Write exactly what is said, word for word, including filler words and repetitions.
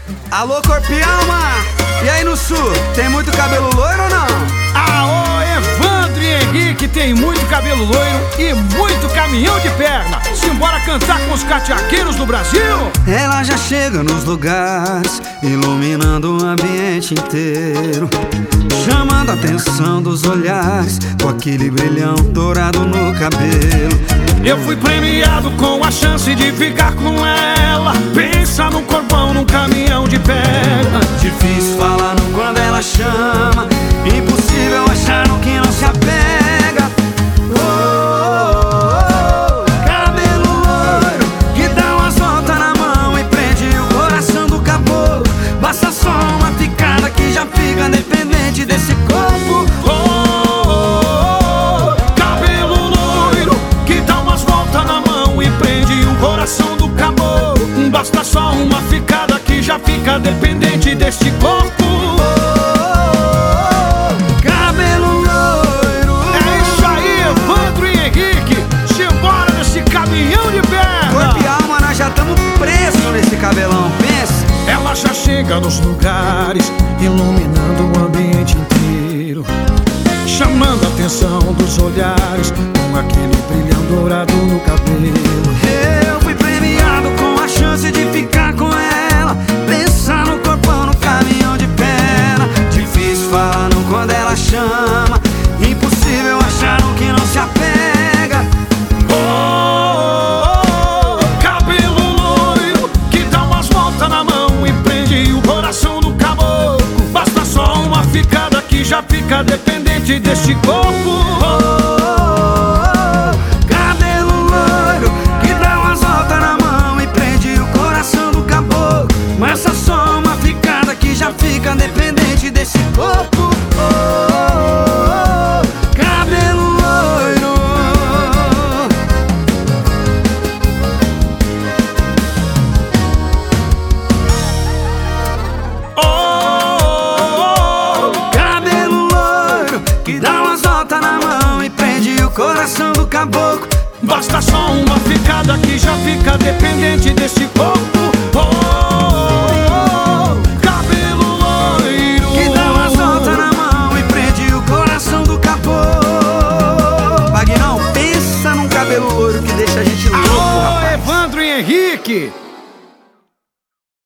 Alô, corpo e alma! E aí no sul, tem muito cabelo loiro ou não? Aô, Evandro e Henrique tem muito cabelo loiro e muito caminhão de perna. Simbora cantar com os cateaqueiros do Brasil? Ela já chega nos lugares, iluminando o ambiente inteiro, chamando a atenção dos olhares, com aquele brilhão dourado no cabelo. Eu fui premiado com a chance de ficar com ela. Pensa num corpão, num caminhão de perna. Difícil falar no quando ela chama, impossível achar no que não se apega. Oh, oh, oh, cabelo loiro que dá umas voltas na mão e prende o coração do caboclo. Basta só uma picada que já fica dependente desse corpo. Oh, oh, oh, cabelo loiro que dá umas voltas na mão e prende o coração do caboclo. Basta só uma ficada que já fica dependente deste corpo. Cabelão, pensa. Ela já chega nos lugares, iluminando o ambiente inteiro, chamando a atenção dos olhares, com aquele brilhão dourado no cabelo. Eu fui premiado com a chance de ficar com ela. Pensar no corpão, no caminhão de perna. Difícil falar no quando ela chama, impossível achar no que não se apega. Já fica dependente deste corpo. Oh, oh, oh, cabelo loiro que dá umas voltas na mão e prende o coração do caboclo. Mas é só uma ficada que já fica dependente desse corpo. Oh, oh, oh, cabelo loiro. Que dá umas voltas na mão e prende o coração do caboclo. Basta só uma ficada que já fica dependente desse corpo. Oh,